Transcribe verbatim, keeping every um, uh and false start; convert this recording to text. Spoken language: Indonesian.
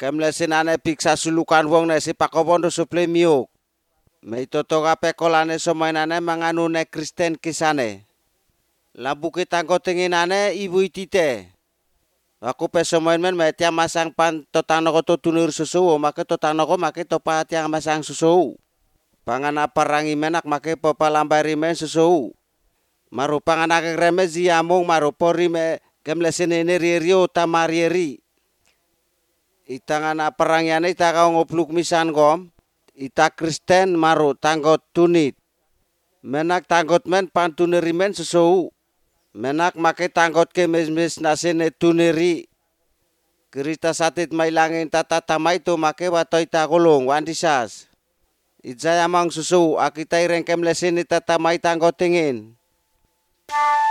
kemlesinane biksa sulukan wong nesi pakopon suple miuk. Meitoto kape kolane somainane manganune Kristen kisane. Lambuki tangko tinginane ibu itite. Aku pesomain men metia masang pan totanoko to tunur susu make totanoko make topa tiang masang susu. Pangan apa rangi menak make popalambari men susu. Maru pangan akek reme ziamung maru pori me kemlesine ne rio tamarieri. Itangan apa rangiane ita kau ngopluk misan kom. Ita Kristen maru tanggot tunit. Menak tanggot men pan tuneri men susu. Menak make tanggot ke mes-mes nasene tuneri. Kerita satit mailangin tata tamai tu make watoi ta gulung wandisas. Ijaya mang susu akita ireng kemlesini tata mai tanggot tingin.